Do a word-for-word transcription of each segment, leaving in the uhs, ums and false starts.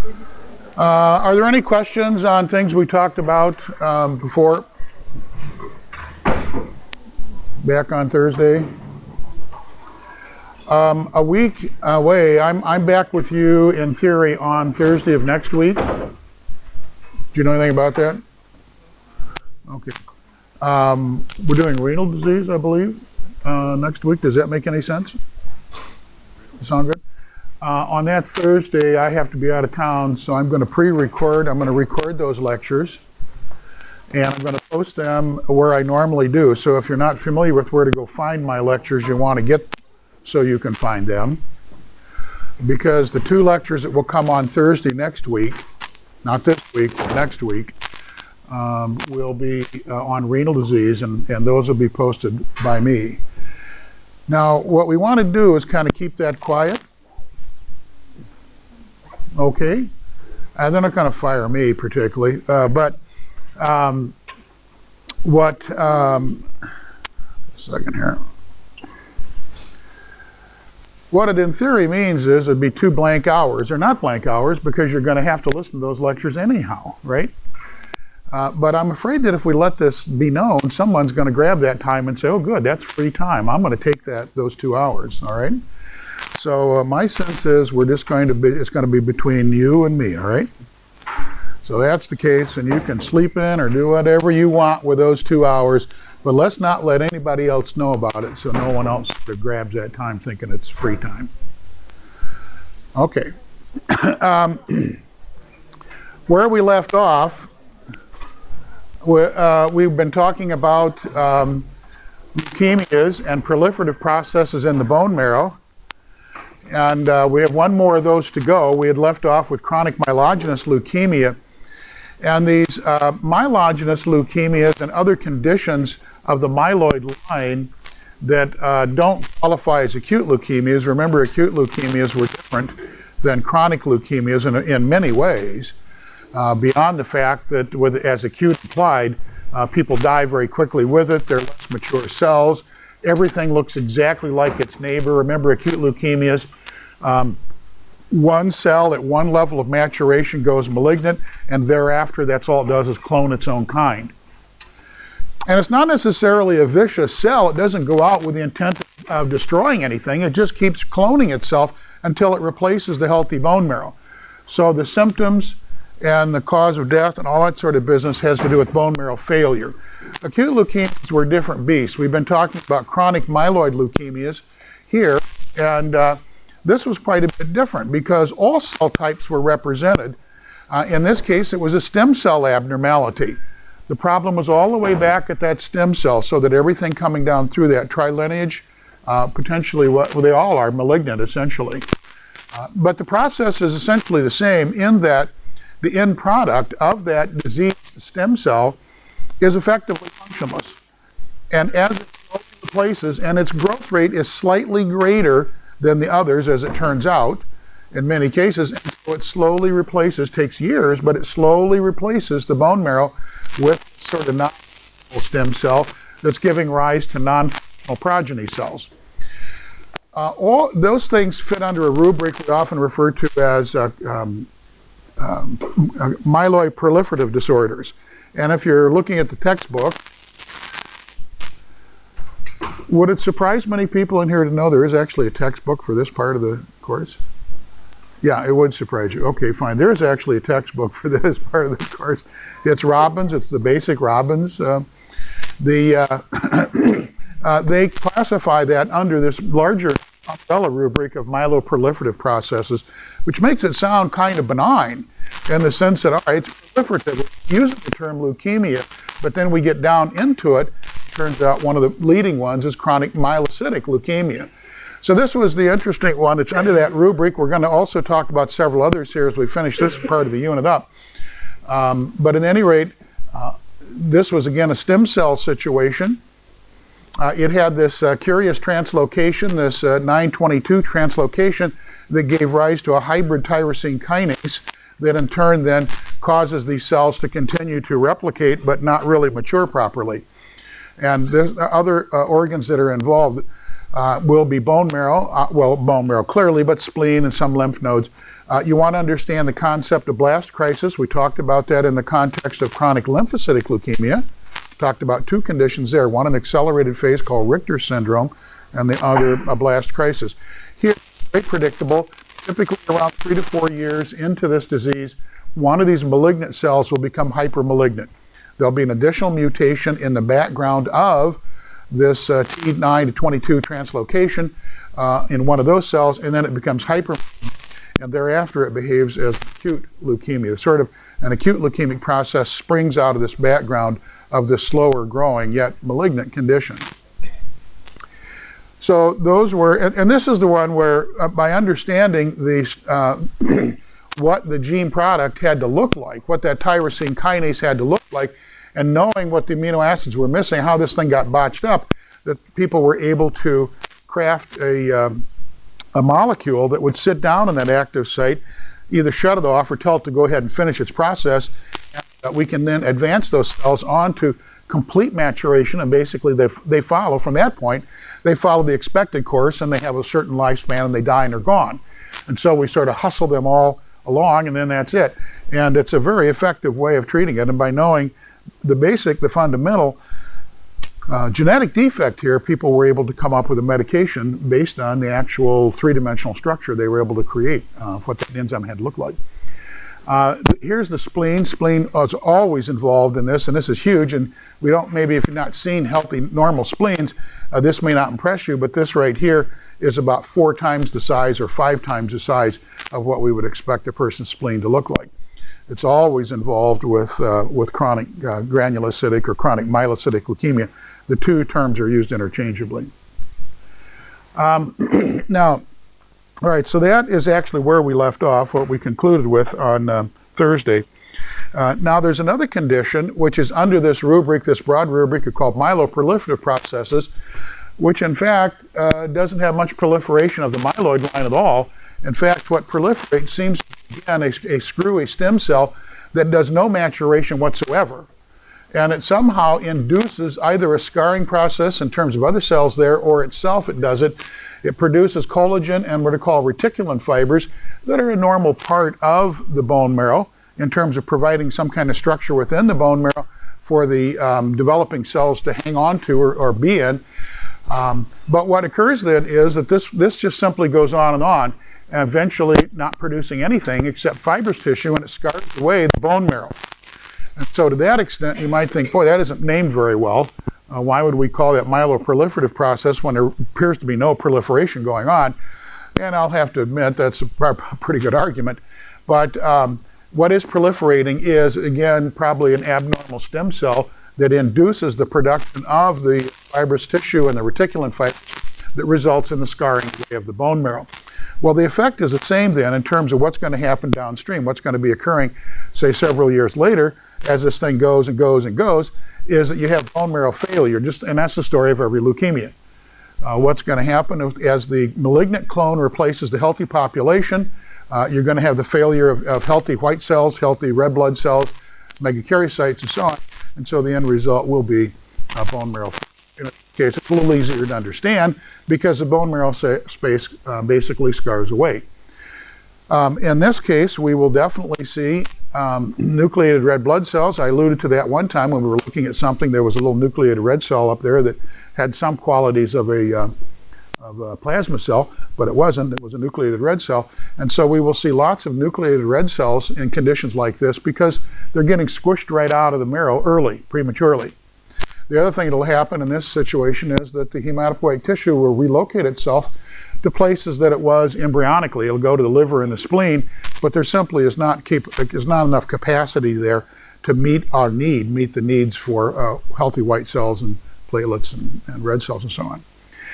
Uh, are there any questions on things we talked about um, before? Back on Thursday? Um, a week away, I'm, I'm back with you in theory on Thursday of next week. Do you know anything about that? Okay. Um, we're doing renal disease, I believe, uh, next week. Does that make any sense? Sound good? Uh, on that Thursday, I have to be out of town, so I'm going to pre-record. I'm going to record those lectures, and I'm going to post them where I normally do. So if you're not familiar with where to go find my lectures, you want to get so you can find them. Because the two lectures that will come on Thursday next week, not this week, but next week, um, will be uh, on renal disease, and, and those will be posted by me. Now, what we want to do is kind of keep that quiet. Okay? And they're not going to fire me particularly, uh, but um, what, um, a second here. What it in theory means is it'd be two blank hours. They're not blank hours because you're going to have to listen to those lectures anyhow, right? Uh, but I'm afraid that if we let this be known, someone's going to grab that time and say, oh good, that's free time. I'm going to take that those two hours, all right? So uh, my sense is we're just going to be, it's going to be between you and me, all right? So that's the case, and you can sleep in or do whatever you want with those two hours, but let's not let anybody else know about it so no one else sort of grabs that time thinking it's free time. Okay. um, where we left off, we, uh, we've been talking about um, leukemias and proliferative processes in the bone marrow. And uh, we have one more of those to go. We had left off with chronic myelogenous leukemia. And these uh, myelogenous leukemias and other conditions of the myeloid line that uh, don't qualify as acute leukemias. Remember, acute leukemias were different than chronic leukemias in, in many ways, uh, beyond the fact that with, as acute applied, uh, people die very quickly with it. They're less mature cells. Everything looks exactly like its neighbor. Remember, acute leukemias, um, one cell at one level of maturation goes malignant, and thereafter that's all it does is clone its own kind. And it's not necessarily a vicious cell. It doesn't go out with the intent of destroying anything. It just keeps cloning itself until it replaces the healthy bone marrow. So the symptoms and the cause of death and all that sort of business has to do with bone marrow failure. Acute leukemias were different beasts. We've been talking about chronic myeloid leukemias here, and uh, this was quite a bit different because all cell types were represented. Uh, in this case, it was a stem cell abnormality. The problem was all the way back at that stem cell, so that everything coming down through that trilineage, uh, potentially, what well, they all are malignant, essentially. Uh, but the process is essentially the same in that the end product of that diseased stem cell is effectively functionless. And as it slowly replaces, and its growth rate is slightly greater than the others, as it turns out, in many cases, and so it slowly replaces, takes years, but it slowly replaces the bone marrow with sort of non-functional stem cell that's giving rise to non-functional progeny cells. Uh, all those things fit under a rubric we often refer to as uh, um, um, myeloid proliferative disorders. And if you're looking at the textbook, would it surprise many people in here to know there is actually a textbook for this part of the course? Yeah, it would surprise you. Okay, fine. There is actually a textbook for this part of the course. It's Robbins. It's the basic Robbins. Uh, the uh, uh, they classify that under this larger umbrella rubric of myeloproliferative processes, which makes it sound kind of benign in the sense that, all right, it's proliferative. We use the term leukemia, but then we get down into it. Turns out one of the leading ones is chronic myelocytic leukemia. So this was the interesting one. It's under that rubric. We're going to also talk about several others here as we finish this part of the unit up. Um, but at any rate, uh, this was again a stem cell situation. Uh, it had this uh, curious translocation, this uh, nine twenty-two translocation that gave rise to a hybrid tyrosine kinase that in turn then causes these cells to continue to replicate but not really mature properly. And there's other uh, organs that are involved uh, will be bone marrow, uh, well, bone marrow clearly, but spleen and some lymph nodes. Uh, you want to understand the concept of blast crisis. We talked about that in the context of chronic lymphocytic leukemia. Talked about two conditions there, one an accelerated phase called Richter syndrome, and the other a blast crisis. Here, very predictable, typically around three to four years into this disease, one of these malignant cells will become hypermalignant. There'll be an additional mutation in the background of this uh, T nine to twenty-two translocation uh, in one of those cells, and then it becomes hyper, and thereafter it behaves as acute leukemia. Sort of an acute leukemic process springs out of this background of this slower growing yet malignant condition. So those were, and, and this is the one where uh, by understanding the, uh, what the gene product had to look like, what that tyrosine kinase had to look like, and knowing what the amino acids were missing, how this thing got botched up, that people were able to craft a, um, a molecule that would sit down in that active site, either shut it off or tell it to go ahead and finish its process. And, uh, we can then advance those cells on to complete maturation, and basically they, they follow from that point. They follow the expected course, and they have a certain lifespan, and they die and are gone. And so we sort of hustle them all along, and then that's it. And it's a very effective way of treating it. And by knowing the basic, the fundamental uh, genetic defect here, people were able to come up with a medication based on the actual three-dimensional structure they were able to create, uh, what that enzyme had to look like. Uh, here's the spleen. Spleen is always involved in this, and this is huge. And we don't, maybe if you've not seen healthy, normal spleens, uh, this may not impress you, but this right here is about four times the size or five times the size of what we would expect a person's spleen to look like. It's always involved with, uh, with chronic uh, granulocytic or chronic myelocytic leukemia. The two terms are used interchangeably. Um, now, all right, so that is actually where we left off, what we concluded with on uh, Thursday. Uh, now there's another condition which is under this rubric, this broad rubric called myeloproliferative processes, which in fact uh, doesn't have much proliferation of the myeloid line at all. In fact, what proliferates seems to be again, a, a screwy stem cell that does no maturation whatsoever. And it somehow induces either a scarring process in terms of other cells there, or itself it does it. It produces collagen and what are called reticulin fibers that are a normal part of the bone marrow in terms of providing some kind of structure within the bone marrow for the um, developing cells to hang on to or, or be in. Um, but what occurs then is that this, this just simply goes on and on, and eventually not producing anything except fibrous tissue, and it scars away the bone marrow. And so to that extent, you might think, boy, that isn't named very well. Uh, why would we call that myeloproliferative process when there appears to be no proliferation going on? And I'll have to admit that's a pretty good argument. But um, what is proliferating is, again, probably an abnormal stem cell that induces the production of the fibrous tissue and the reticulin fibers that results in the scarring of the bone marrow. Well, the effect is the same then in terms of what's going to happen downstream, what's going to be occurring, say, several years later, as this thing goes and goes and goes, is that you have bone marrow failure, just, and that's the story of every leukemia. Uh, what's going to happen as the malignant clone replaces the healthy population, uh, you're going to have the failure of, of healthy white cells, healthy red blood cells, megakaryocytes, and so on. And so the end result will be uh, bone marrow failure. In this case, it's a little easier to understand because the bone marrow space uh, basically scars away. Um, in this case, we will definitely see um, nucleated red blood cells. I alluded to that one time when we were looking at something. There was a little nucleated red cell up there that had some qualities of a, uh, of a plasma cell, but it wasn't. It was a nucleated red cell. And so we will see lots of nucleated red cells in conditions like this because they're getting squished right out of the marrow early, prematurely. The other thing that will happen in this situation is that the hematopoietic tissue will relocate itself to places that it was embryonically. It'll go to the liver and the spleen, but there simply is not, keep, is not enough capacity there to meet our need, meet the needs for uh, healthy white cells and platelets and, and red cells and so on.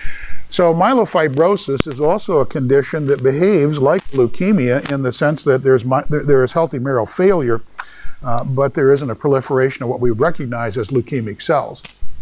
So myelofibrosis is also a condition that behaves like leukemia in the sense that there's my, there, there is healthy marrow failure, uh, but there isn't a proliferation of what we would recognize as leukemic cells.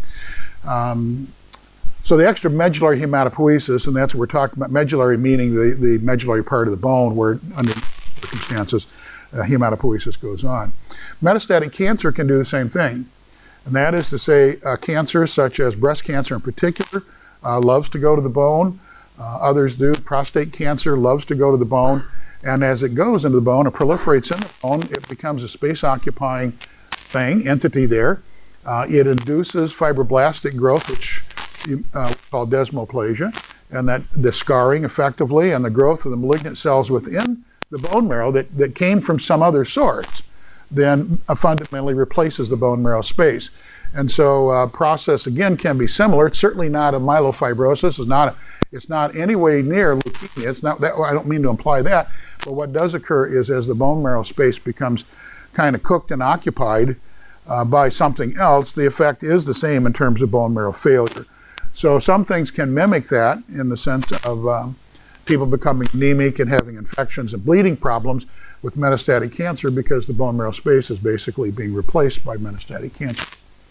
Um, So the extramedullary hematopoiesis, and that's what we're talking about, medullary meaning the, the medullary part of the bone where under circumstances uh, hematopoiesis goes on. Metastatic cancer can do the same thing. And that is to say uh, cancer such as breast cancer in particular uh, loves to go to the bone. Uh, others do. Prostate cancer loves to go to the bone. And as it goes into the bone, it proliferates in the bone, it becomes a space-occupying thing, entity there. Uh, it induces fibroblastic growth, which you uh, call desmoplasia, and that the scarring effectively and the growth of the malignant cells within the bone marrow that, that came from some other source then uh, fundamentally replaces the bone marrow space. And so uh, process again can be similar. It's certainly not a myelofibrosis. It's not a, it's not any way near leukemia. It's not that, I don't mean to imply that, but what does occur is as the bone marrow space becomes kind of cooked and occupied uh, by something else, the effect is the same in terms of bone marrow failure. So some things can mimic that in the sense of um, people becoming anemic and having infections and bleeding problems with metastatic cancer because the bone marrow space is basically being replaced by metastatic cancer.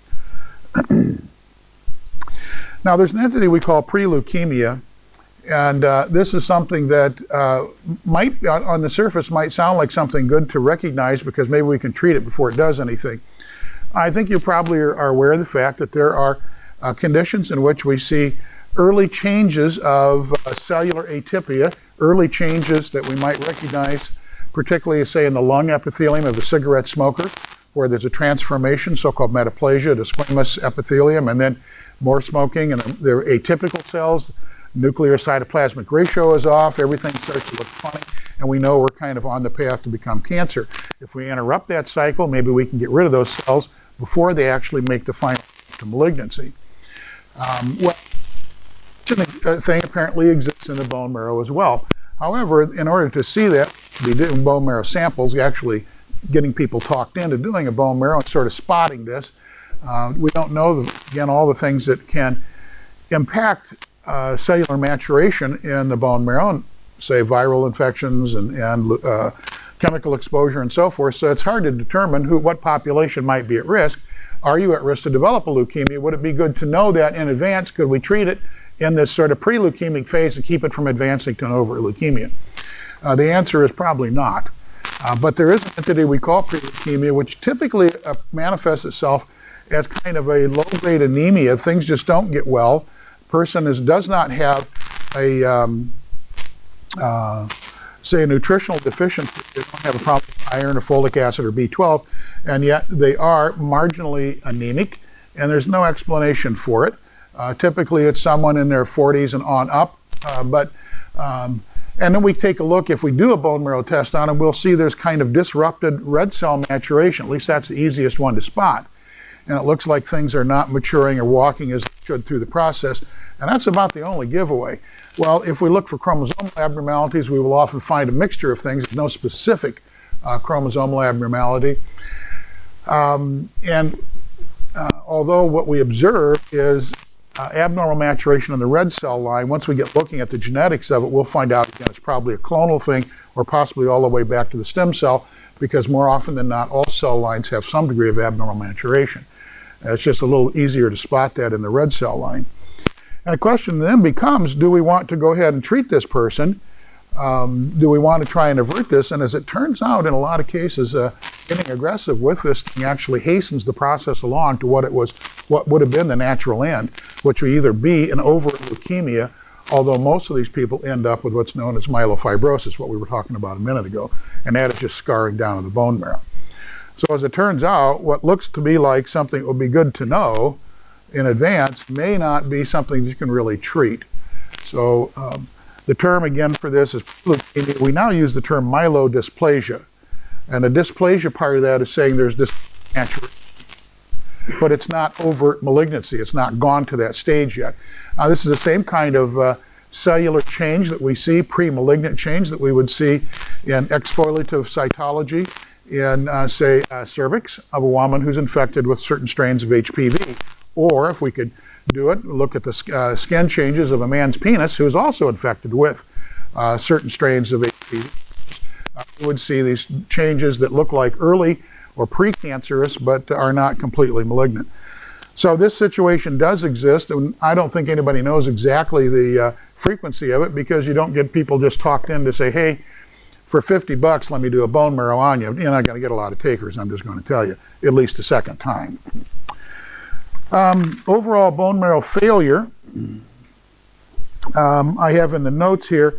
Now there's an entity we call pre-leukemia, and uh, this is something that uh, might, on the surface, might sound like something good to recognize because maybe we can treat it before it does anything. I think you probably are, are aware of the fact that there are uh, conditions in which we see early changes of uh, cellular atypia, early changes that we might recognize, particularly, say, in the lung epithelium of the cigarette smoker, where there's a transformation, so-called metaplasia, to squamous epithelium, and then more smoking, and they're atypical cells. Nuclear cytoplasmic ratio is off, everything starts to look funny, and we know we're kind of on the path to become cancer. If we interrupt that cycle, maybe we can get rid of those cells before they actually make the final to malignancy. Um, well, a thing apparently exists in the bone marrow as well. However, in order to see that, be doing bone marrow samples, actually getting people talked into doing a bone marrow and sort of spotting this. Uh, we don't know, the, again, all the things that can impact uh, cellular maturation in the bone marrow, and say viral infections and, and uh, chemical exposure and so forth. So it's hard to determine who, what population might be at risk. Are you at risk to develop a leukemia? Would it be good to know that in advance? Could we treat it in this sort of pre-leukemic phase and keep it from advancing to an overt leukemia? Uh, the answer is probably not. Uh, but there is an entity we call pre-leukemia, which typically uh, manifests itself as kind of a low-grade anemia. Things just don't get well. Person is, does not have a, um, uh, say, a nutritional deficiency. They don't have a problem with iron or folic acid or B twelve, and yet they are marginally anemic, and there's no explanation for it. Uh, typically, it's someone in their forties and on up, uh, but um, and then we take a look, if we do a bone marrow test on them, we'll see there's kind of disrupted red cell maturation. At least that's the easiest one to spot. And it looks like things are not maturing or walking as they should through the process. And that's about the only giveaway. Well, if we look for chromosomal abnormalities, we will often find a mixture of things. There's no specific uh, chromosomal abnormality. Um, and uh, although what we observe is Uh, abnormal maturation in the red cell line, once we get looking at the genetics of it, we'll find out again it's probably a clonal thing or possibly all the way back to the stem cell, because more often than not all cell lines have some degree of abnormal maturation. Uh, it's just a little easier to spot that in the red cell line. And the question then becomes, do we want to go ahead and treat this person? Um, do we want to try and avert this? And as it turns out, in a lot of cases, uh, getting aggressive with this thing actually hastens the process along to what it was, what would have been the natural end, which would either be an overt leukemia, although most of these people end up with what's known as myelofibrosis, what we were talking about a minute ago, and that is just scarring down of the bone marrow. So as it turns out, what looks to be like something that would be good to know in advance may not be something you can really treat. So um, the term again for this is leukemia. We now use the term myelodysplasia. And the dysplasia part of that is saying there's this maturation. But it's not overt malignancy. It's not gone to that stage yet. Uh, this is the same kind of uh, cellular change that we see, pre-malignant change that we would see in exfoliative cytology in, uh, say, uh, cervix of a woman who's infected with certain strains of H P V. Or if we could do it, look at the uh, skin changes of a man's penis who is also infected with uh, certain strains of H P V. Uh, we would see these changes that look like early or precancerous but are not completely malignant. So this situation does exist, and I don't think anybody knows exactly the uh, frequency of it, because you don't get people just talked in to say, hey, for fifty bucks, let me do a bone marrow on you. You're not going to get a lot of takers, I'm just going to tell you, at least a second time. Um, overall bone marrow failure, um, I have in the notes here,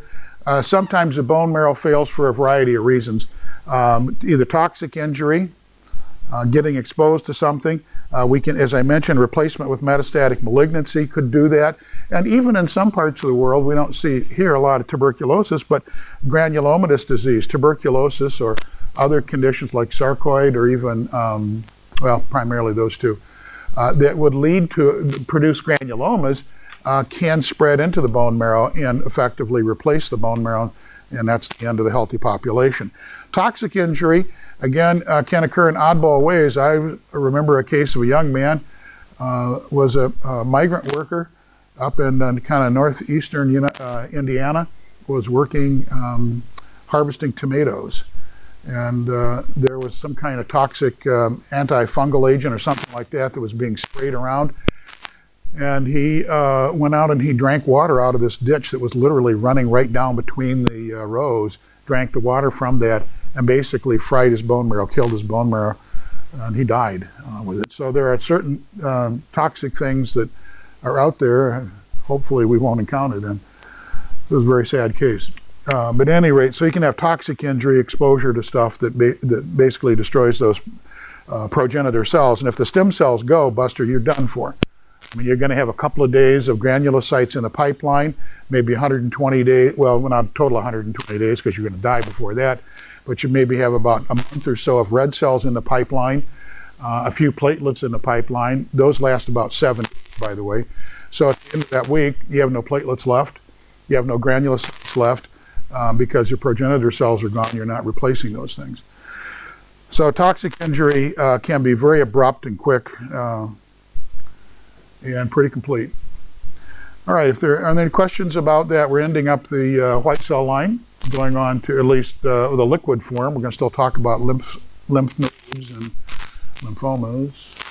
Uh, sometimes the bone marrow fails for a variety of reasons. Um, either toxic injury, uh, getting exposed to something. Uh, we can, as I mentioned, replacement with metastatic malignancy could do that. And even in some parts of the world, we don't see here a lot of tuberculosis, but granulomatous disease, tuberculosis, or other conditions like sarcoid, or even, um, well, primarily those two, uh, that would lead to produce granulomas, uh, can spread into the bone marrow and effectively replace the bone marrow, and that's the end of the healthy population. Toxic injury, again, uh, can occur in oddball ways. I remember a case of a young man, uh, was a, a migrant worker up in uh, kind of northeastern uh, Indiana, was working um, harvesting tomatoes. And uh, there was some kind of toxic um, antifungal agent or something like that that was being sprayed around. And he uh, went out and he drank water out of this ditch that was literally running right down between the uh, rows, drank the water from that, and basically fried his bone marrow, killed his bone marrow, and he died uh, with it. So there are certain um, toxic things that are out there. Hopefully we won't encounter them. It was a very sad case. Uh, but at any rate, so you can have toxic injury, exposure to stuff that, ba that basically destroys those uh, progenitor cells. And if the stem cells go, Buster, you're done for. I mean, you're going to have a couple of days of granulocytes in the pipeline, maybe one hundred twenty days, well, not total one hundred twenty days because you're going to die before that, but you maybe have about a month or so of red cells in the pipeline, uh, a few platelets in the pipeline. Those last about seven days, by the way. So at the end of that week, you have no platelets left, you have no granulocytes left, um, because your progenitor cells are gone, you're not replacing those things. So toxic injury uh, can be very abrupt and quick, uh, and pretty complete. All right, if there are any questions about that, we're ending up the uh, white cell line, going on to at least uh, the liquid form. We're going to still talk about lymph, lymph nodes and lymphomas.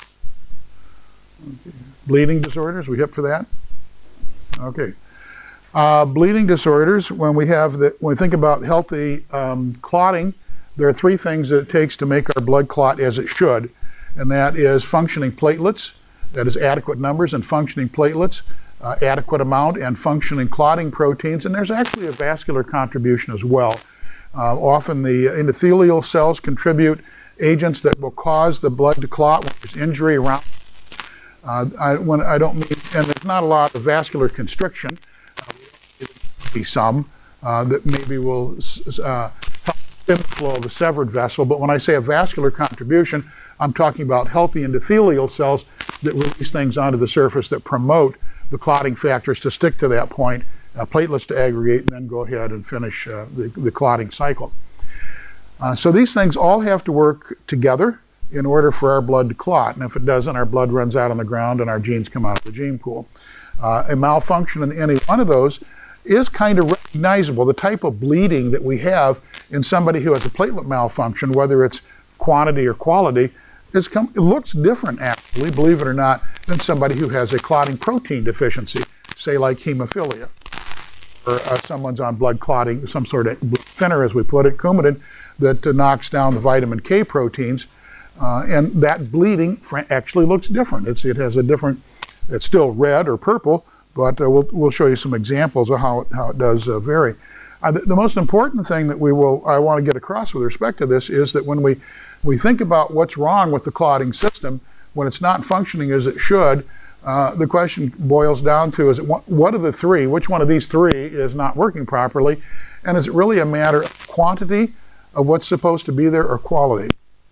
Okay. Bleeding disorders, we hip for that? Okay. Uh, bleeding disorders, when we have the, when we think about healthy um, clotting, there are three things that it takes to make our blood clot as it should, and that is functioning platelets, that is adequate numbers and functioning platelets, uh, adequate amount, and functioning clotting proteins. And there's actually a vascular contribution as well. Uh, often the endothelial cells contribute agents that will cause the blood to clot when there's injury around. Uh, I, when I don't mean, and there's not a lot of vascular constriction. Uh, be some uh, that maybe will uh, help stem the flow of a severed vessel. But when I say a vascular contribution, I'm talking about healthy endothelial cells that release things onto the surface that promote the clotting factors to stick to that point, uh, platelets to aggregate, and then go ahead and finish uh, the, the clotting cycle. Uh, so these things all have to work together in order for our blood to clot. And if it doesn't, our blood runs out on the ground and our genes come out of the gene pool. Uh, a malfunction in any one of those is kind of recognizable. The type of bleeding that we have in somebody who has a platelet malfunction, whether it's quantity or quality, is come, it looks different actually, believe it or not, than somebody who has a clotting protein deficiency, say like hemophilia, or uh, someone's on blood clotting, some sort of thinner, as we put it, Coumadin, that uh, knocks down the vitamin K proteins, uh, and that bleeding actually looks different. It's, it has a different, it's still red or purple, but uh, we'll, we'll show you some examples of how it, how it does uh, vary. Uh, the, the most important thing that we will, I want to get across with respect to this is that when we, we think about what's wrong with the clotting system, when it's not functioning as it should, uh, the question boils down to, is it what, what are the three, which one of these three is not working properly, and is it really a matter of quantity of what's supposed to be there or quality?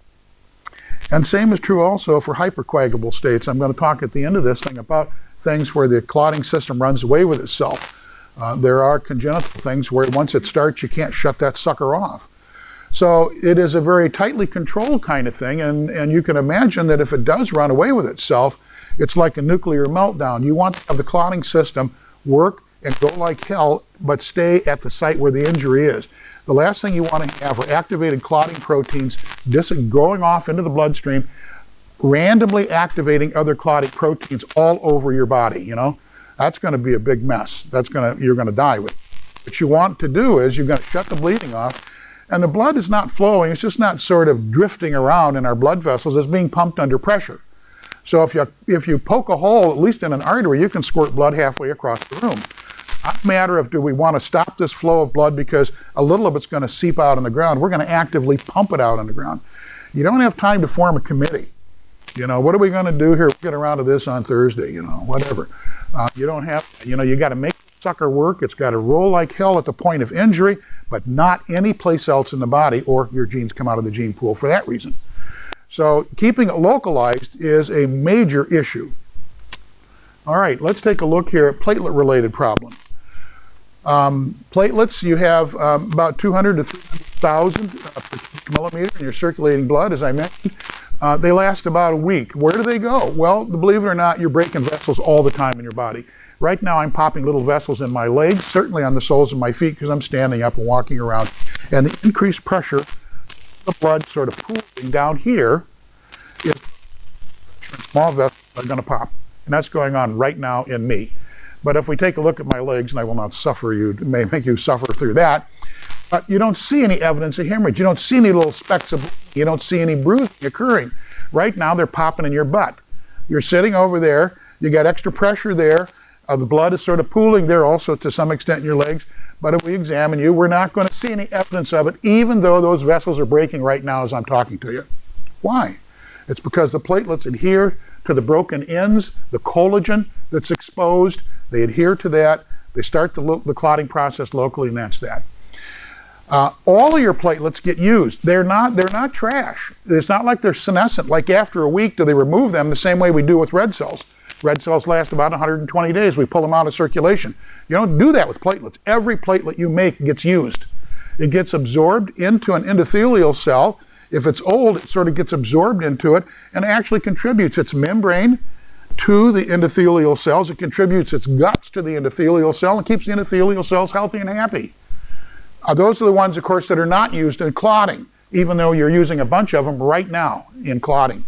And same is true also for hypercoagulable states. I'm going to talk at the end of this thing about things where the clotting system runs away with itself. Uh, there are congenital things where once it starts, you can't shut that sucker off. So it is a very tightly controlled kind of thing, and, and you can imagine that if it does run away with itself, it's like a nuclear meltdown. You want to have the clotting system work and go like hell, but stay at the site where the injury is. The last thing you want to have are activated clotting proteins going off into the bloodstream, randomly activating other clotting proteins all over your body, you know? That's going to be a big mess. That's going to, you're going to die with. What you want to do is you're going to shut the bleeding off, and the blood is not flowing. It's just not sort of drifting around in our blood vessels. It's being pumped under pressure. So if you, if you poke a hole, at least in an artery, you can squirt blood halfway across the room. Not a matter of do we want to stop this flow of blood because a little of it's going to seep out on the ground. We're going to actively pump it out on the ground. You don't have time to form a committee. You know, what are we going to do here? We'll get around to this on Thursday, you know, whatever. Uh, you don't have, you know, you got to make the sucker work. It's got to roll like hell at the point of injury, but not any place else in the body, or your genes come out of the gene pool for that reason. So keeping it localized is a major issue. All right, let's take a look here at platelet-related problems. Um, platelets, you have um, about two hundred to three hundred thousand uh, per millimeter in your circulating blood, as I mentioned. Uh, they last about a week. Where do they go? Well, believe it or not, you're breaking vessels all the time in your body. Right now, I'm popping little vessels in my legs, certainly on the soles of my feet, because I'm standing up and walking around. And the increased pressure, the blood sort of pooling down here, is small vessels are going to pop. And that's going on right now in me. But if we take a look at my legs, and I will not suffer you, it may make you suffer through that, but you don't see any evidence of hemorrhage. You don't see any little specks of blood. You don't see any bruising occurring. Right now, they're popping in your butt. You're sitting over there. You got extra pressure there. Uh, the blood is sort of pooling there also to some extent in your legs. But if we examine you, we're not going to see any evidence of it, even though those vessels are breaking right now as I'm talking to you. Why? It's because the platelets adhere to the broken ends, the collagen that's exposed. They adhere to that. They start the, the clotting process locally, and that's that. Uh, all of your platelets get used. They're not, they're not trash. It's not like they're senescent. Like after a week, do they remove them the same way we do with red cells? Red cells last about one hundred twenty days. We pull them out of circulation. You don't do that with platelets. Every platelet you make gets used. It gets absorbed into an endothelial cell. If it's old, it sort of gets absorbed into it and actually contributes its membrane to the endothelial cells. It contributes its guts to the endothelial cell and keeps the endothelial cells healthy and happy. Uh, those are the ones, of course, that are not used in clotting, even though you're using a bunch of them right now in clotting.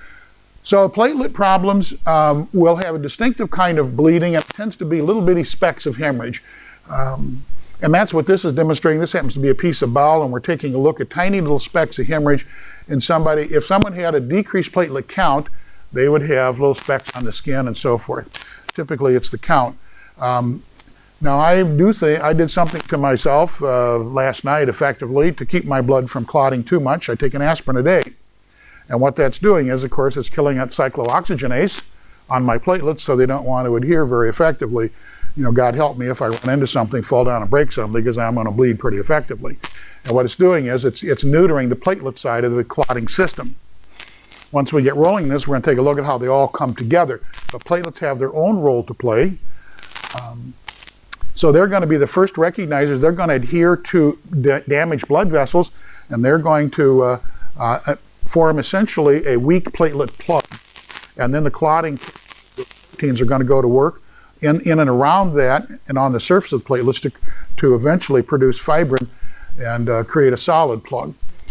So platelet problems um, will have a distinctive kind of bleeding, and it tends to be little bitty specks of hemorrhage. Um, and that's what this is demonstrating. This happens to be a piece of bowel, and we're taking a look at tiny little specks of hemorrhage in somebody. If someone had a decreased platelet count, they would have little specks on the skin and so forth. Typically, it's the count. Um, Now, I do think I did something to myself uh, last night, effectively, to keep my blood from clotting too much. I take an aspirin a day. And what that's doing is, of course, it's killing that cyclooxygenase on my platelets, so they don't want to adhere very effectively. You know, God help me if I run into something, fall down and break something, because I'm going to bleed pretty effectively. And what it's doing is it's, it's neutering the platelet side of the clotting system. Once we get rolling this, we're going to take a look at how they all come together. But platelets have their own role to play. Um, So they're going to be the first recognizers. They're going to adhere to da damaged blood vessels, and they're going to uh, uh, form essentially a weak platelet plug. And then the clotting proteins are going to go to work in, in and around that and on the surface of the platelets to, to eventually produce fibrin and uh, create a solid plug.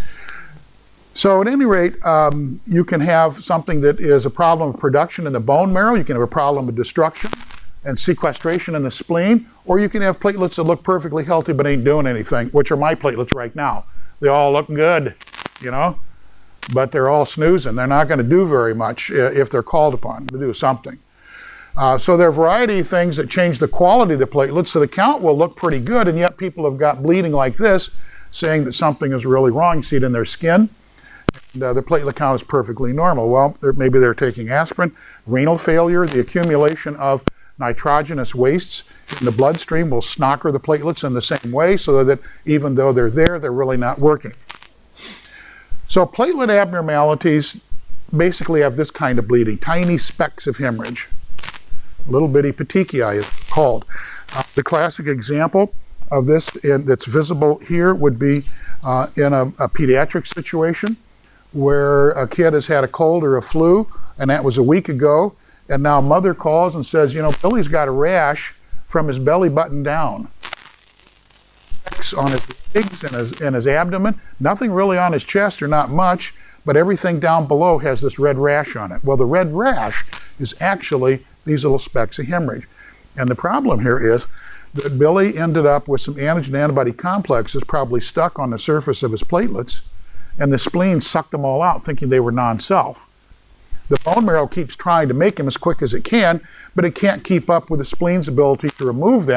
So at any rate, um, you can have something that is a problem of production in the bone marrow. You can have a problem of destruction and sequestration in the spleen, or you can have platelets that look perfectly healthy but ain't doing anything, which are my platelets right now. They all look good, you know, but they're all snoozing. They're not going to do very much if they're called upon to do something. Uh, so there are a variety of things that change the quality of the platelets, so the count will look pretty good, and yet people have got bleeding like this, saying that something is really wrong. You see it in their skin. And, uh, their platelet count is perfectly normal. Well, they're, maybe they're taking aspirin. Renal failure, the accumulation of nitrogenous wastes in the bloodstream will snocker the platelets in the same way, so that even though they're there, they're really not working. So platelet abnormalities basically have this kind of bleeding, tiny specks of hemorrhage. Little bitty petechiae is called. Uh, the classic example of this in, that's visible here would be uh, in a, a pediatric situation where a kid has had a cold or a flu, and that was a week ago. And now mother calls and says, you know, Billy's got a rash from his belly button down. On his legs and his, and his abdomen. Nothing really on his chest, or not much, but everything down below has this red rash on it. Well, the red rash is actually these little specks of hemorrhage. And the problem here is that Billy ended up with some antigen antibody complexes probably stuck on the surface of his platelets, and the spleen sucked them all out, thinking they were non-self. The bone marrow keeps trying to make them as quick as it can, but it can't keep up with the spleen's ability to remove them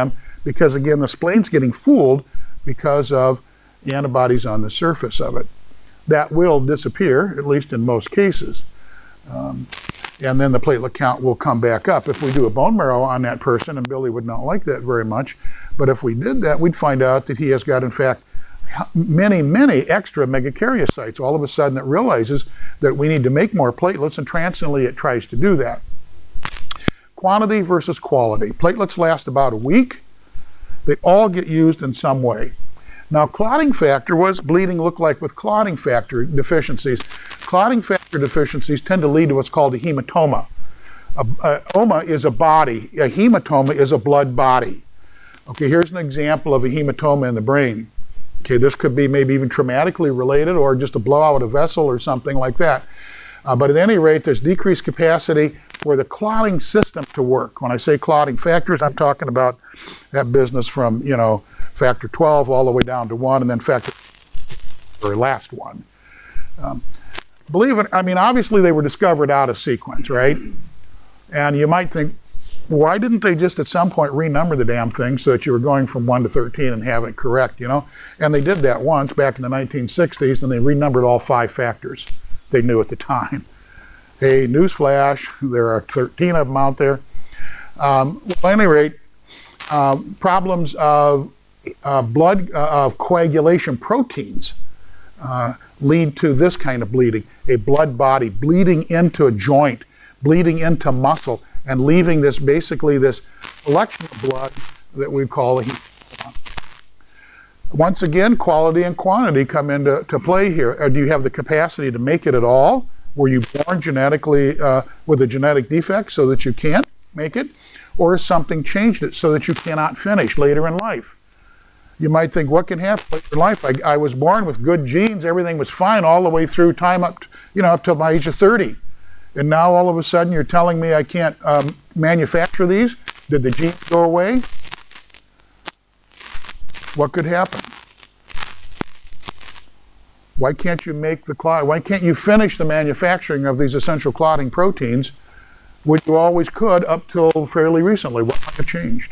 because again, the spleen's getting fooled because of antibodies on the surface of it. That will disappear, at least in most cases. Um, and then the platelet count will come back up. If we do a bone marrow on that person, and Billy would not like that very much, but if we did that, we'd find out that he has got, in fact, many, many extra megakaryocytes. All of a sudden it realizes that we need to make more platelets, and transiently it tries to do that. Quantity versus quality. Platelets last about a week. They all get used in some way. Now, clotting factor, what does bleeding look like with clotting factor deficiencies? Clotting factor deficiencies tend to lead to what's called a hematoma. A, a oma is a body. A hematoma is a blood body. Okay, here's an example of a hematoma in the brain. Okay, this could be maybe even traumatically related or just a blowout of a vessel or something like that. Uh, but at any rate, there's decreased capacity for the clotting system to work. When I say clotting factors, I'm talking about that business from, you know, factor twelve all the way down to one, and then factor, or last one. Um, believe it, I mean, obviously they were discovered out of sequence, right? And you might think, why didn't they just at some point renumber the damn thing so that you were going from one to thirteen and have it correct, you know? And they did that once back in the nineteen sixties, and they renumbered all five factors they knew at the time. Hey, newsflash, there are thirteen of them out there. Um, well, at any rate, uh, problems of uh, blood, uh, of coagulation proteins uh, lead to this kind of bleeding. A blood body bleeding into a joint, bleeding into muscle, and leaving this, basically this collection of blood that we call a hematoma. Once again, quality and quantity come into to play here. Uh, do you have the capacity to make it at all? Were you born genetically uh, with a genetic defect so that you can't make it? Or has something changed it so that you cannot finish later in life? You might think, what can happen later in life? I, I was born with good genes, everything was fine all the way through time up, to, you know, up to my age of thirty. And now all of a sudden you're telling me I can't um, manufacture these? Did the genes go away? What could happen? Why can't you make the clot? Why can't you finish the manufacturing of these essential clotting proteins, which you always could up till fairly recently? What might have changed?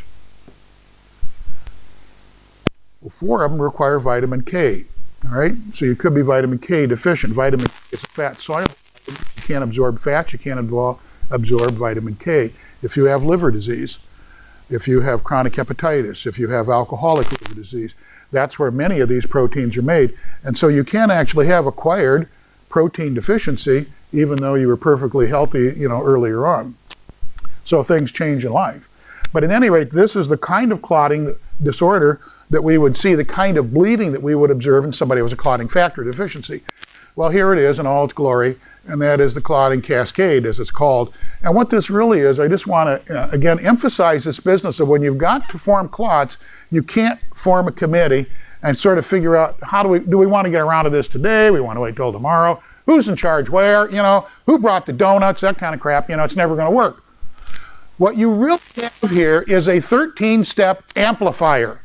Well, four of them require vitamin K. All right, so you could be vitamin K deficient. Vitamin K is a fat soluble. You can't absorb fat. You can't absorb vitamin K. If you have liver disease, if you have chronic hepatitis, if you have alcoholic liver disease, that's where many of these proteins are made. And so you can actually have acquired protein deficiency even though you were perfectly healthy, you know, earlier on. So things change in life. But at any rate, this is the kind of clotting disorder that we would see, the kind of bleeding that we would observe in somebody who has a clotting factor deficiency. Well, here it is in all its glory, and that is the clotting cascade, as it's called. And what this really is, I just want to, uh, again, emphasize this business of when you've got to form clots, you can't form a committee and sort of figure out, how do we, do we want to get around to this today? We want to wait till tomorrow? Who's in charge where? You know, who brought the donuts? That kind of crap. You know, it's never going to work. What you really have here is a thirteen step amplifier.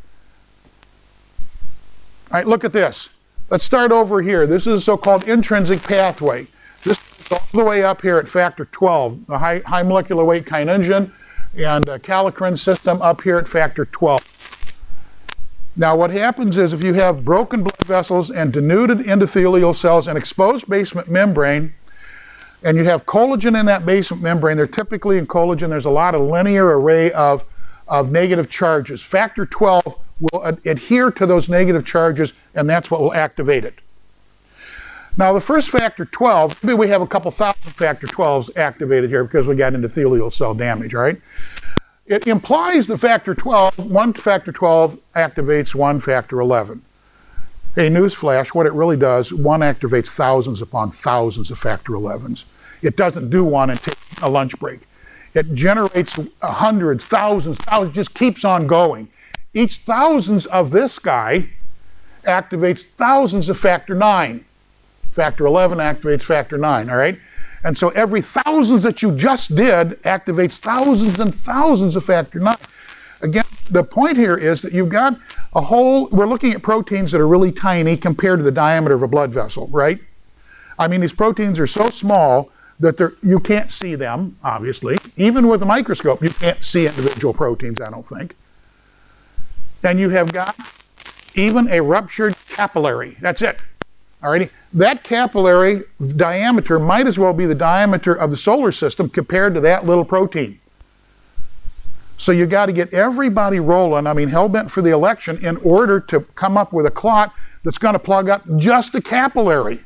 All right, look at this. Let's start over here. This is a so-called intrinsic pathway. This is all the way up here at factor twelve, the high, high molecular weight kininogen and uh, kallikrein system up here at factor twelve. Now what happens is if you have broken blood vessels and denuded endothelial cells and exposed basement membrane, and you have collagen in that basement membrane, they're typically in collagen, there's a lot of linear array of, of negative charges. Factor twelve will ad adhere to those negative charges, and that's what will activate it. Now the first factor twelve, maybe we have a couple thousand factor twelves activated here because we got endothelial cell damage, right? It implies the factor twelve, one factor twelve activates one factor eleven. Hey, newsflash, what it really does, one activates thousands upon thousands of factor elevens. It doesn't do one and take a lunch break. It generates hundreds, thousands, thousands, just keeps on going. Each thousands of this guy activates thousands of factor nine. Factor eleven activates factor nine, all right? And so every thousands that you just did activates thousands and thousands of factor nine. Again, the point here is that you've got a whole, we're looking at proteins that are really tiny compared to the diameter of a blood vessel, right? I mean, these proteins are so small that they're, you can't see them, obviously. Even with a microscope, you can't see individual proteins, I don't think. and you have got even a ruptured capillary. That's it. Alrighty? That capillary diameter might as well be the diameter of the solar system compared to that little protein. So you got to get everybody rolling, I mean hell-bent for the election, in order to come up with a clot that's going to plug up just a capillary.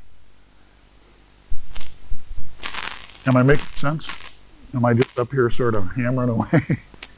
Am I making sense? Am I just up here sort of hammering away?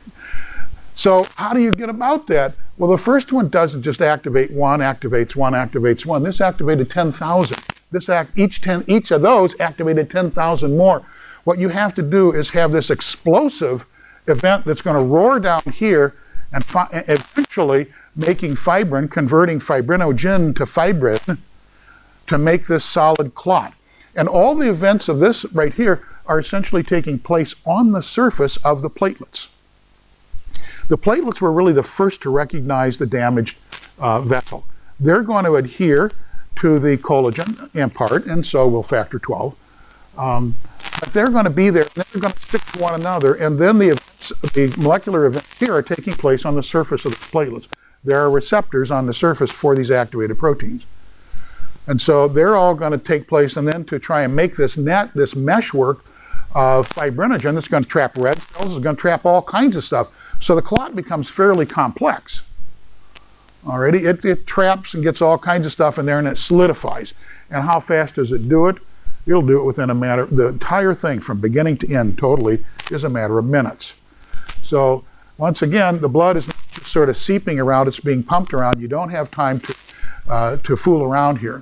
So how do you get about that? Well, the first one doesn't just activate one, activates one, activates one. This activated ten thousand. This act, each, ten, each of those activated ten thousand more. What you have to do is have this explosive event that's going to roar down here and eventually making fibrin, converting fibrinogen to fibrin to make this solid clot. And all the events of this right here are essentially taking place on the surface of the platelets. The platelets were really the first to recognize the damaged uh, vessel. They're going to adhere to the collagen in part, and so will factor twelve. Um, but they're going to be there, and they're going to stick to one another, and then the events, the molecular events here are taking place on the surface of the platelets. There are receptors on the surface for these activated proteins. And so they're all going to take place, and then to try and make this net, this meshwork of fibrinogen that's going to trap red cells, is going to trap all kinds of stuff. So the clot becomes fairly complex. Alrighty, it, it traps and gets all kinds of stuff in there, and it solidifies. And how fast does it do it? It'll do it within a matter, the entire thing from beginning to end totally is a matter of minutes. So once again, the blood is just sort of seeping around, it's being pumped around. You don't have time to, uh, to fool around here.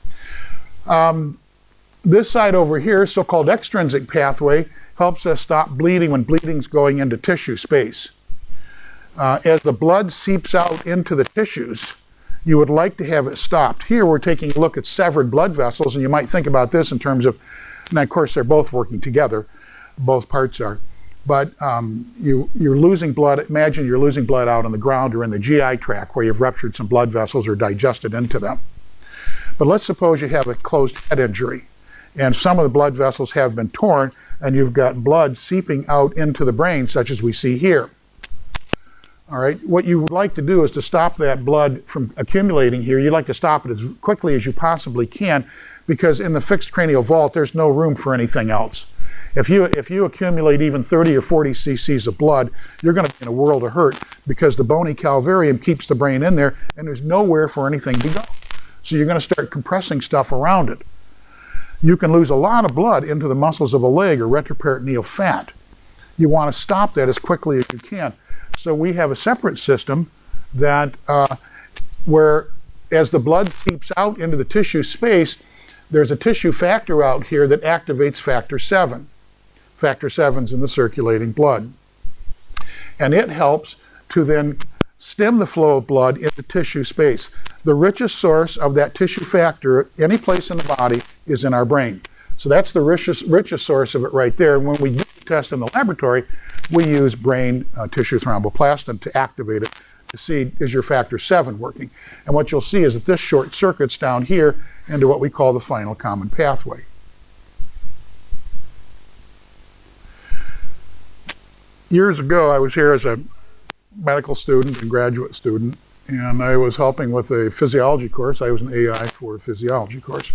Um, this side over here, so-called extrinsic pathway, helps us stop bleeding when bleeding's going into tissue space. Uh, as the blood seeps out into the tissues, you would like to have it stopped. Here we're taking a look at severed blood vessels, and you might think about this in terms of, and of course they're both working together, both parts are, but um, you, you're losing blood. Imagine you're losing blood out on the ground or in the G I tract where you've ruptured some blood vessels or digested into them. But let's suppose you have a closed head injury, and some of the blood vessels have been torn, and you've got blood seeping out into the brain, such as we see here. All right, what you would like to do is to stop that blood from accumulating here. You'd like to stop it as quickly as you possibly can, because in the fixed cranial vault, there's no room for anything else. If you, if you accumulate even thirty or forty cc's of blood, you're going to be in a world of hurt, because the bony calvarium keeps the brain in there, and there's nowhere for anything to go. So you're going to start compressing stuff around it. You can lose a lot of blood into the muscles of a leg or retroperitoneal fat. You want to stop that as quickly as you can. So we have a separate system that uh, where as the blood seeps out into the tissue space, there's a tissue factor out here that activates factor seven. Factor seven's in the circulating blood. And it helps to then stem the flow of blood into tissue space. The richest source of that tissue factor any place in the body is in our brain. So that's the richest, richest source of it right there. And when we do the test in the laboratory, we use brain uh, tissue thromboplastin to activate it to see, is your factor seven working? And what you'll see is that this short circuits down here into what we call the final common pathway. Years ago, I was here as a medical student and graduate student, and I was helping with a physiology course. I was an A I for a physiology course.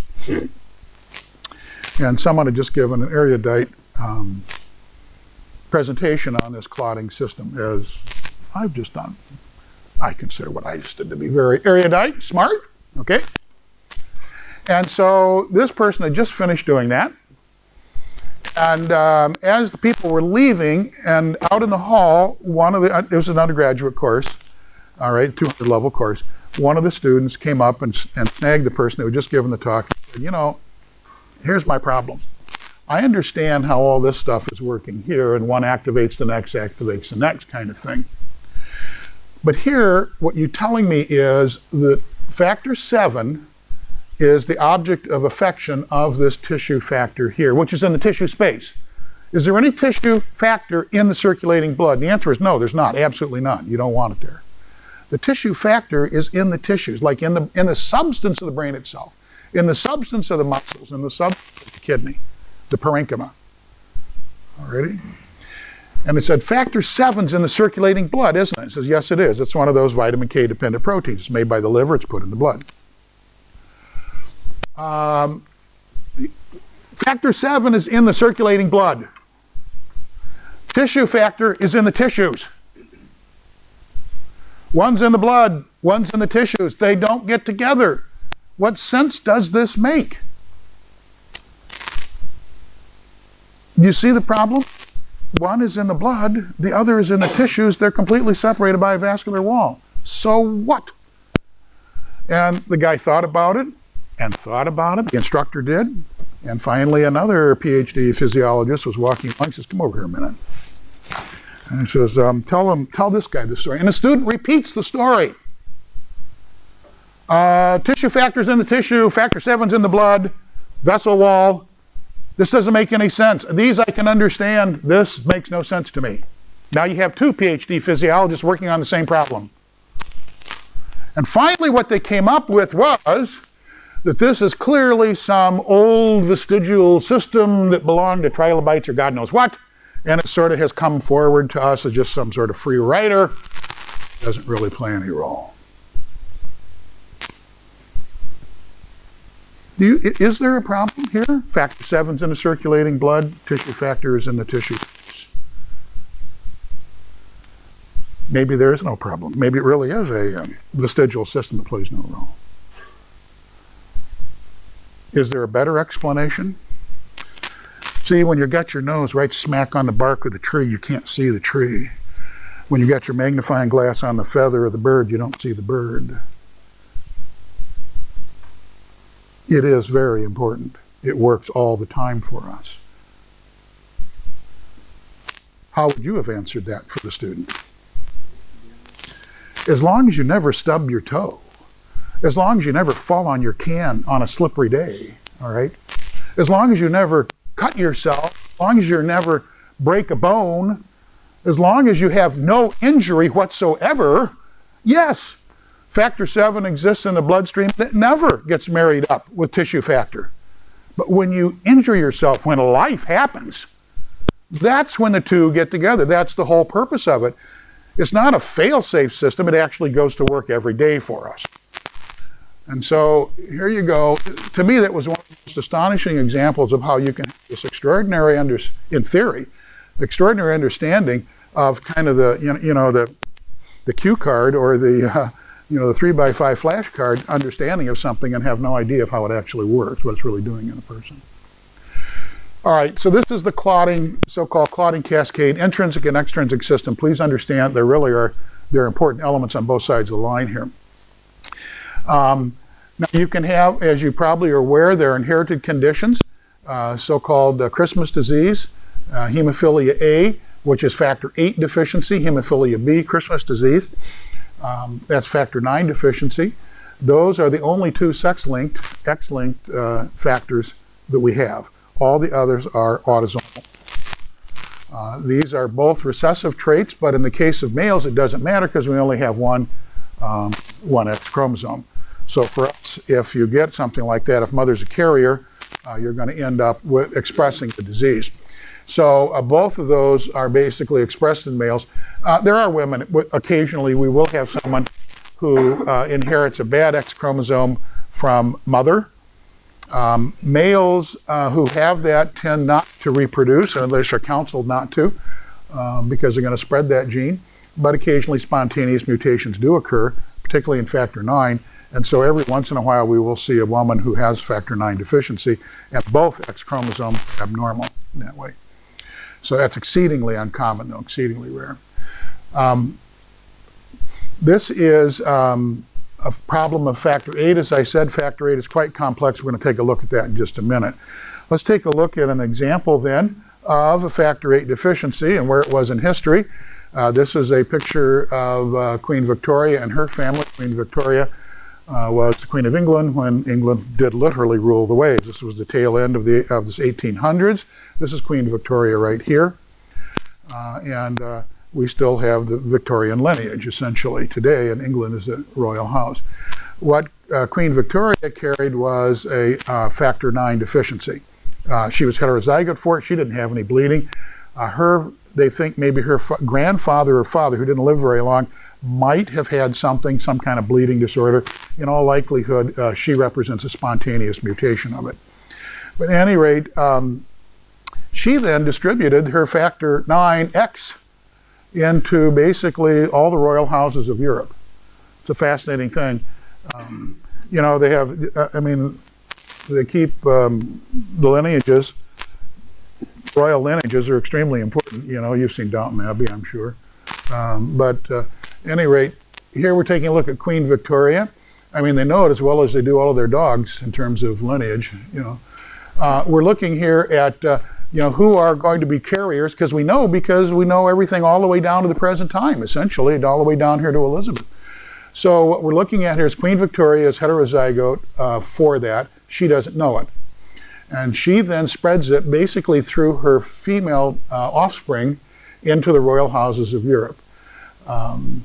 And someone had just given an erudite um, presentation on this clotting system, as I've just done. I consider what I just did to be very erudite, smart, okay? And so this person had just finished doing that. And um, as the people were leaving, and out in the hall, one of the, it was an undergraduate course, all right, two hundred level course, one of the students came up and, and snagged the person who had just given the talk and said, you know, here's my problem. I understand how all this stuff is working here, and one activates the next, activates the next kind of thing. But here, what you're telling me is that factor seven is the object of affection of this tissue factor here, which is in the tissue space. Is there any tissue factor in the circulating blood? The answer is no, there's not, absolutely none. You don't want it there. The tissue factor is in the tissues, like in the, in the substance of the brain itself, in the substance of the muscles, in the substance of the kidney, the parenchyma. Alrighty? And it said, factor seven's in the circulating blood, isn't it? It says, yes, it is. It's one of those vitamin K dependent proteins. It's made by the liver. It's put in the blood. Um, factor seven is in the circulating blood. Tissue factor is in the tissues. One's in the blood, one's in the tissues. They don't get together. What sense does this make? You see the problem? One is in the blood, the other is in the tissues. They're completely separated by a vascular wall. So what? And the guy thought about it and thought about it. The instructor did. And finally, another PhD physiologist was walking along and says, come over here a minute. And he says, um, tell him, tell this guy the story. And the student repeats the story. Uh, tissue factor's in the tissue, factor seven's in the blood, vessel wall. This doesn't make any sense. These I can understand. This makes no sense to me. Now you have two PhD physiologists working on the same problem. And finally what they came up with was that this is clearly some old vestigial system that belonged to trilobites or God knows what. And it sort of has come forward to us as just some sort of free rider. Doesn't really play any role. Do you, is there a problem here? Factor seven's in the circulating blood, tissue factor is in the tissue. Maybe there is no problem. Maybe it really is a um, vestigial system that plays no role. Is there a better explanation? See, when you've got your nose right smack on the bark of the tree, you can't see the tree. When you've got your magnifying glass on the feather of the bird, you don't see the bird. It is very important. It works all the time for us. How would you have answered that for the student? As long as you never stub your toe, as long as you never fall on your can on a slippery day, all right? As long as you never cut yourself, as long as you never break a bone, as long as you have no injury whatsoever, yes, factor seven exists in the bloodstream that never gets married up with tissue factor. But when you injure yourself, when life happens, that's when the two get together. That's the whole purpose of it. It's not a fail-safe system. It actually goes to work every day for us. And so here you go. To me, that was one of the most astonishing examples of how you can have this extraordinary, under, in theory, extraordinary understanding of kind of the, you know, you know the, the cue card or the, uh, you know, the three by five flashcard understanding of something and have no idea of how it actually works, what it's really doing in a person. All right, so this is the clotting, so-called clotting cascade, intrinsic and extrinsic system. Please understand there really are, there are important elements on both sides of the line here. Um, now you can have, as you probably are aware, there are inherited conditions, uh, so-called uh, Christmas disease, uh, hemophilia A, which is factor eight deficiency, hemophilia B, Christmas disease. Um, that's factor nine deficiency. Those are the only two sex-linked, X-linked uh, factors that we have. All the others are autosomal. Uh, these are both recessive traits, but in the case of males, it doesn't matter because we only have one, um, one X chromosome. So for us, if you get something like that, if mother's a carrier, uh, you're going to end up with expressing the disease. So uh, both of those are basically expressed in males. Uh, there are women, occasionally we will have someone who uh, inherits a bad X chromosome from mother. Um, males uh, who have that tend not to reproduce, or unless they're counseled not to, um, because they're going to spread that gene. But occasionally spontaneous mutations do occur, particularly in factor nine. And so every once in a while we will see a woman who has factor nine deficiency, and both X chromosomes are abnormal in that way. So that's exceedingly uncommon, though, exceedingly rare. Um, this is um, a problem of factor eight. As I said, factor eight is quite complex. We're going to take a look at that in just a minute. Let's take a look at an example then of a factor eight deficiency and where it was in history. Uh, this is a picture of uh, Queen Victoria and her family. Queen Victoria uh, was the Queen of England when England did literally rule the waves. This was the tail end of the of the eighteen hundreds. This is Queen Victoria right here. Uh, and uh, we still have the Victorian lineage, essentially, today, and England is a royal house. What uh, Queen Victoria carried was a uh, factor nine deficiency. Uh, she was heterozygote for it. She didn't have any bleeding. Uh, her they think maybe her grandfather or father, who didn't live very long, might have had something, some kind of bleeding disorder. In all likelihood, uh, she represents a spontaneous mutation of it. But at any rate, um, she then distributed her factor nine X into basically all the royal houses of Europe. It's a fascinating thing. Um, you know, they have, I mean, they keep um, the lineages, royal lineages are extremely important. You know, you've seen Downton Abbey, I'm sure. Um, but uh, at any rate, here we're taking a look at Queen Victoria. I mean, they know it as well as they do all of their dogs in terms of lineage, you know. Uh, we're looking here at, uh, you know, who are going to be carriers, because we know, because we know everything all the way down to the present time, essentially, all the way down here to Elizabeth. So what we're looking at here is Queen Victoria is heterozygote uh, for that. She doesn't know it. And she then spreads it basically through her female uh, offspring into the royal houses of Europe. Um,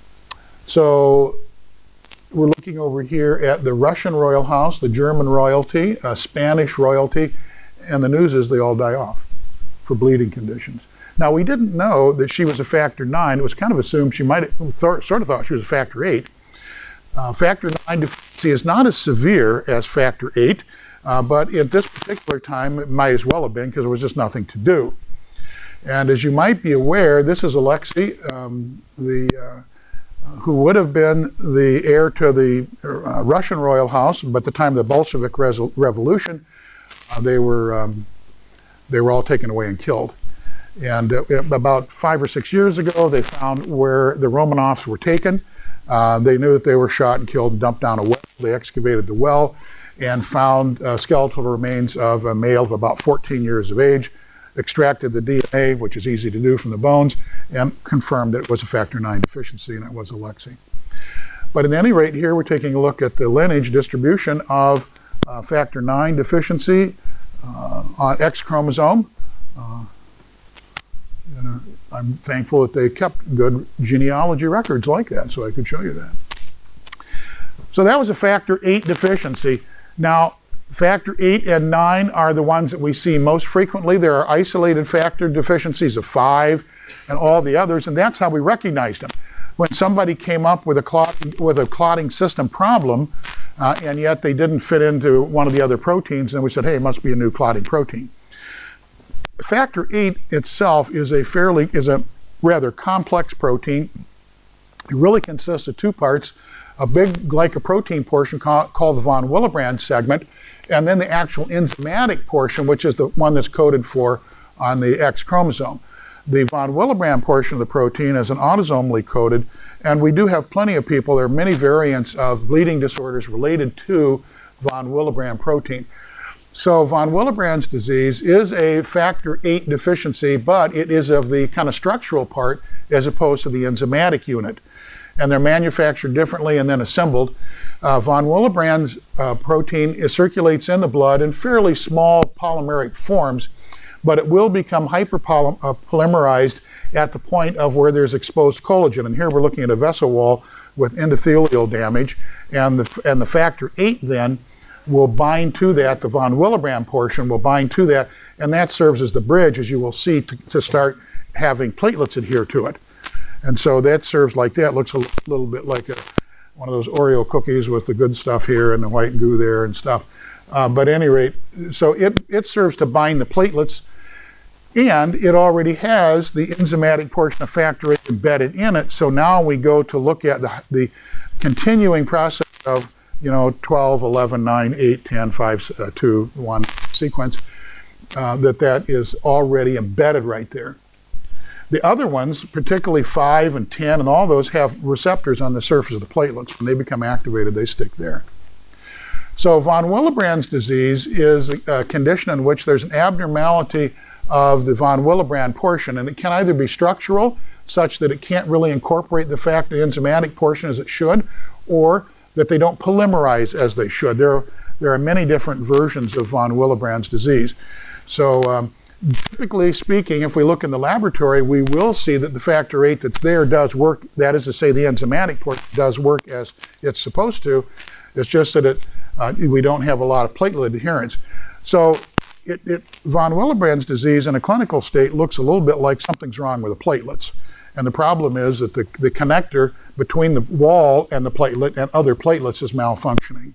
so we're looking over here at the Russian royal house, the German royalty, uh, Spanish royalty, and the news is they all die off for bleeding conditions. Now, we didn't know that she was a factor nine. It was kind of assumed she might have, th sort of thought she was a factor eight. Uh, factor nine deficiency is not as severe as factor eight, uh, but at this particular time, it might as well have been because there was just nothing to do. And as you might be aware, this is Alexei, um, the, uh, who would have been the heir to the uh, Russian royal house, but at the time of the Bolshevik Revolution, uh, they were um, they were all taken away and killed. And uh, about five or six years ago, they found where the Romanovs were taken. Uh, they knew that they were shot and killed and dumped down a well. They excavated the well and found uh, skeletal remains of a male of about fourteen years of age, extracted the D N A, which is easy to do from the bones, and confirmed that it was a factor nine deficiency and it was Alexei. But at any rate, here we're taking a look at the lineage distribution of uh, factor nine deficiency uh, on X chromosome. Uh, and, uh, I'm thankful that they kept good genealogy records like that, so I could show you that. So that was a factor eight deficiency. Now, factor eight and nine are the ones that we see most frequently. There are isolated factor deficiencies of five and all the others, and that's how we recognized them. When somebody came up with a, clot, with a clotting system problem, uh, and yet they didn't fit into one of the other proteins, then we said, hey, it must be a new clotting protein. Factor eight itself is a fairly, is a rather complex protein. It really consists of two parts, a big glycoprotein portion called, called the von Willebrand segment, and then the actual enzymatic portion, which is the one that's coded for on the X chromosome. The von Willebrand portion of the protein is an autosomally coded, and we do have plenty of people, there are many variants of bleeding disorders related to von Willebrand protein. So von Willebrand's disease is a factor eight deficiency, but it is of the kind of structural part as opposed to the enzymatic unit. And they're manufactured differently and then assembled. Uh, von Willebrand's uh, protein is, circulates in the blood in fairly small polymeric forms, but it will become hyperpolymerized at the point of where there's exposed collagen. And here we're looking at a vessel wall with endothelial damage, and the, and the factor eight then will bind to that, the von Willebrand portion will bind to that, and that serves as the bridge, as you will see, to, to start having platelets adhere to it. And so that serves like that. It looks a little bit like a, one of those Oreo cookies with the good stuff here and the white goo there and stuff. Uh, but at any rate, so it, it serves to bind the platelets, and it already has the enzymatic portion of factor eight embedded in it. So now we go to look at the, the continuing process of, you know, twelve, eleven, nine, eight, ten, five, two, one sequence, uh, that that is already embedded right there. The other ones, particularly five and ten and all those, have receptors on the surface of the platelets. When they become activated, they stick there. So von Willebrand's disease is a, a condition in which there's an abnormality of the von Willebrand portion, and it can either be structural, such that it can't really incorporate the factor enzymatic portion as it should, or that they don't polymerize as they should. There, there are many different versions of von Willebrand's disease. So um, typically speaking, if we look in the laboratory, we will see that the factor eight that's there does work. That is to say, the enzymatic portion does work as it's supposed to. It's just that it, uh, we don't have a lot of platelet adherence. So it, it, von Willebrand's disease in a clinical state looks a little bit like something's wrong with the platelets. And the problem is that the, the connector between the wall and the platelet and other platelets is malfunctioning.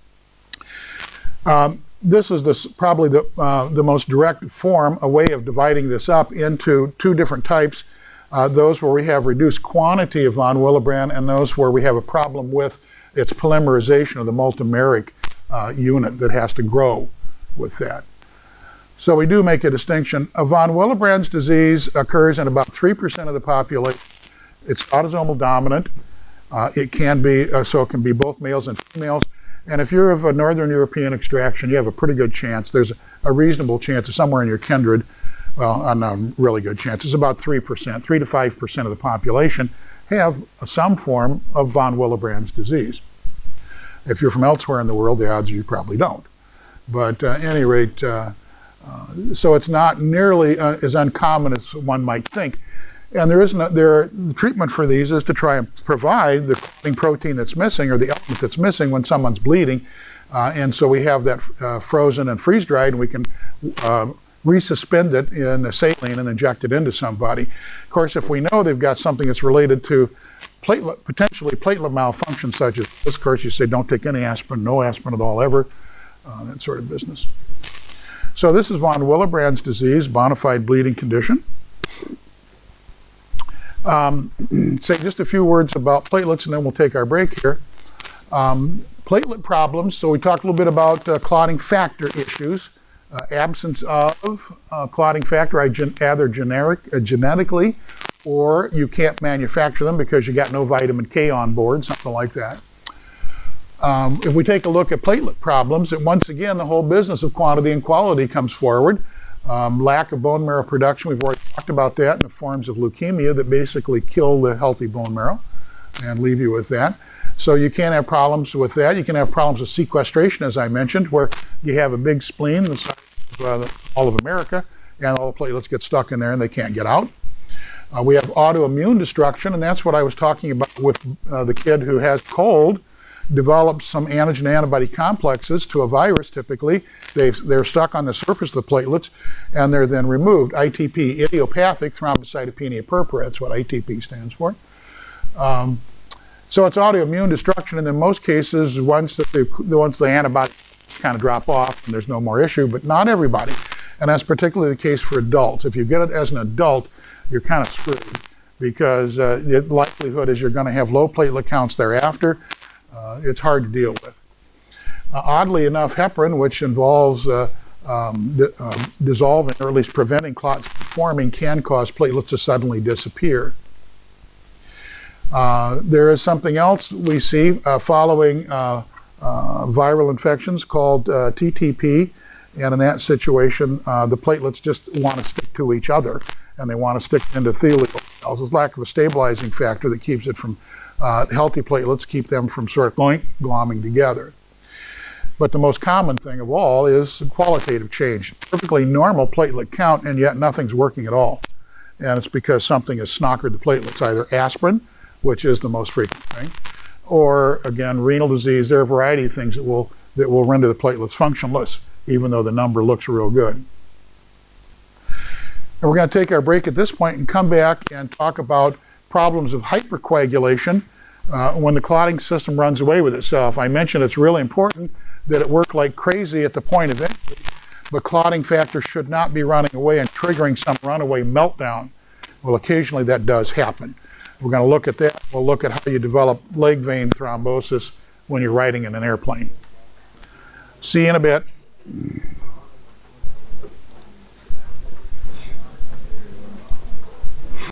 Um, this is this, probably the, uh, the most direct form, a way of dividing this up into two different types. Uh, those where we have reduced quantity of von Willebrand and those where we have a problem with its polymerization of the multimeric uh, unit that has to grow with that. So we do make a distinction. Uh, von Willebrand's disease occurs in about three percent of the population. It's autosomal dominant. Uh, it can be, uh, so it can be both males and females. And if you're of a Northern European extraction, you have a pretty good chance. There's a reasonable chance of somewhere in your kindred, well, not a really good chance. It's about three percent, three to five percent of the population have some form of von Willebrand's disease. If you're from elsewhere in the world, the odds are you probably don't. But uh, at any rate, uh, uh, so it's not nearly uh, as uncommon as one might think. And there isn't a, there, the treatment for these is to try and provide the clotting protein that's missing or the element that's missing when someone's bleeding. Uh, and so we have that uh, frozen and freeze-dried, and we can uh, resuspend it in a saline and inject it into somebody. Of course, if we know they've got something that's related to platelet, potentially platelet malfunction, such as this, of course, you say don't take any aspirin, no aspirin at all ever, uh, that sort of business. So this is von Willebrand's disease, bona fide bleeding condition. Um, say just a few words about platelets and then we'll take our break here. Um, platelet problems, so we talked a little bit about uh, clotting factor issues. Uh, absence of uh, clotting factor, either generic, uh, genetically, or you can't manufacture them because you got no vitamin K on board, something like that. Um, if we take a look at platelet problems, and once again, the whole business of quantity and quality comes forward. Um, lack of bone marrow production, we've already talked about that in the forms of leukemia that basically kill the healthy bone marrow and leave you with that. So you can have problems with that. You can have problems with sequestration, as I mentioned, where you have a big spleen the size of uh, all of America, and all the platelets get stuck in there and they can't get out. Uh, we have autoimmune destruction, and that's what I was talking about with uh, the kid who has cold, develops some antigen antibody complexes to a virus typically. They, they're stuck on the surface of the platelets, and they're then removed. I T P, idiopathic thrombocytopenia purpura, that's what I T P stands for. Um, so it's autoimmune destruction, and in most cases, once the, once the antibodies kind of drop off, and there's no more issue, but not everybody. And that's particularly the case for adults. If you get it as an adult, you're kind of screwed, because uh, the likelihood is you're going to have low platelet counts thereafter. Uh, it's hard to deal with. Uh, oddly enough, heparin, which involves uh, um, di uh, dissolving or at least preventing clots from forming, can cause platelets to suddenly disappear. Uh, there is something else we see uh, following uh, uh, viral infections called uh, T T P, and in that situation, uh, the platelets just want to stick to each other, and they want to stick into endothelial cells. There's lack of a stabilizing factor that keeps it from Uh, healthy platelets, keep them from sort of glomming together. But the most common thing of all is qualitative change. Perfectly normal platelet count, and yet nothing's working at all. And it's because something has snockered the platelets, either aspirin, which is the most frequent thing, or again, renal disease. There are a variety of things that will, that will render the platelets functionless, even though the number looks real good. And we're going to take our break at this point and come back and talk about problems of hypercoagulation uh, when the clotting system runs away with itself. I mentioned it's really important that it work like crazy at the point of entry, but clotting factor should not be running away and triggering some runaway meltdown. Well, occasionally that does happen. We're going to look at that. We'll look at how you develop leg vein thrombosis when you're riding in an airplane. See you in a bit.